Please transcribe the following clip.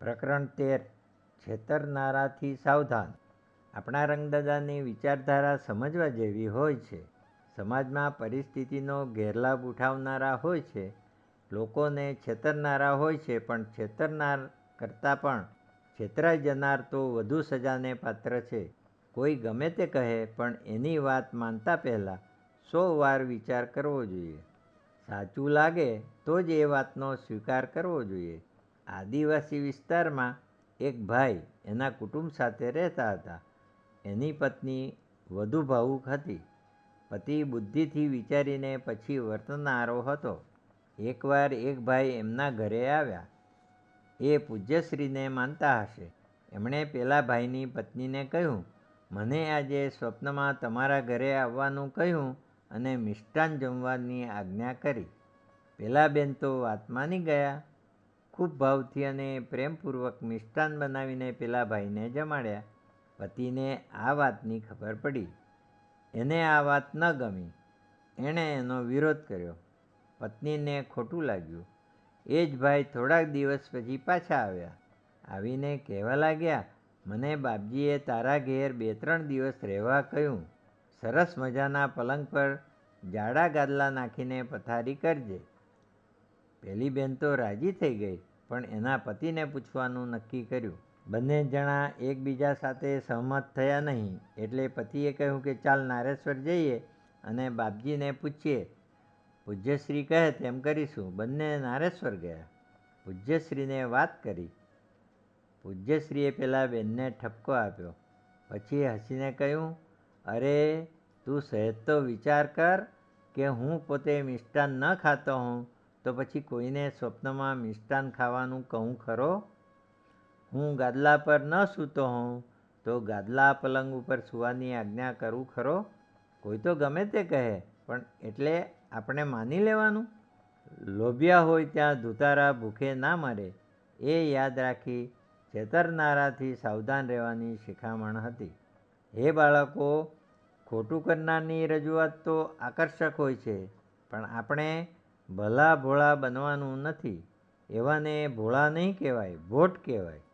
પ્રકરણ 13 છેતરનારાથી સાવધાન. આપણા રંગદાદાની વિચારધારા સમજવા જેવી હોય છે. સમાજમાં પરિસ્થિતિનો ગેરલાભ ઉઠાવનારા હોય છે, લોકોને છેતરનારા હોય છે, પણ છેતરનાર કરતાં પણ છેતરાઈ જનાર તો વધુ સજાને પાત્ર છે. કોઈ ગમે તે કહે, પણ એની વાત માનતા પહેલાં 100 વાર વિચાર કરવો જોઈએ. સાચું લાગે તો જ એ વાતનો સ્વીકાર કરવો જોઈએ. આદિવાસી વિસ્તારમાં એક ભાઈ એના કુટુંબ સાથે રહેતા હતા. એની પત્ની વધુ ભાવુક હતી. પતિ બુદ્ધિથી વિચારીને પછી વર્તનારો હતો. એકવાર એક ભાઈ એમના ઘરે આવ્યા. એ પૂજ્યશ્રીને માનતા હશે. એમણે પેલા ભાઈની પત્નીને કહ્યું, મને આજે સ્વપ્નમાં તમારા ઘરે આવવાનું કહ્યું અને મિષ્ટાન જમવાની આજ્ઞા કરી. પેલા બેન તો વાત માની ગયા. ખૂબ ભાવથી અને પ્રેમપૂર્વક મિષ્ટાન બનાવીને પેલા ભાઈને જમાડ્યા. પતિને આ વાતની ખબર પડી. એને આ વાત ન ગમી. એણે એનો વિરોધ કર્યો. પત્નીને ખોટું લાગ્યું. એ જ ભાઈ થોડાક દિવસ પછી પાછા આવ્યા. આવીને કહેવા લાગ્યા, મને બાપજીએ તારા ઘેર 2-3 દિવસ રહેવા કહ્યું. સરસ મજાના પલંગ પર જાડા ગાદલા નાખીને પથારી કરજે. પેલી બેન તો રાજી થઈ ગઈ, પણ એના પતિને પૂછવાનું નક્કી કર્યું. બંને જણા એકબીજા સાથે સહમત થયા નહીં, એટલે પતિએ કહ્યું કે ચાલ નારેશ્વર જઈએ અને બાપજીને પૂછીએ. પૂજ્યશ્રી કહે તેમ કરીશું. બંને નારેશ્વર ગયા. પૂજ્યશ્રીને વાત કરી. પૂજ્યશ્રીએ પેલા બેનને ઠપકો આપ્યો. પછી હસીને કહ્યું, અરે તું સહેજ તો વિચાર કર કે હું પોતે મિષ્ટાન ન ખાતો હોઉં તો પછી કોઈને સ્વપ્નમાં મિષ્ટાન ખાવાનું કહું ખરો? હું ગાદલા પર ન સૂતો હોઉં તો ગાદલા પલંગ ઉપર સૂવાની આજ્ઞા કરું ખરો? કોઈ તો ગમે તે કહે, પણ એટલે આપણે માની લેવાનું? લોભિયા હોય ત્યાં ધુતારા ભૂખે ના મરે, એ યાદ રાખી છેતરનારાથી સાવધાન રહેવાની શિખામણ હતી. હે બાળકો, ખોટું કરનારની રજૂઆત તો આકર્ષક હોય છે, પણ આપણે ભલા ભોળા બનવાનું નથી. એવાને ભોળા નહીં કહેવાય, ભોટ કહેવાય.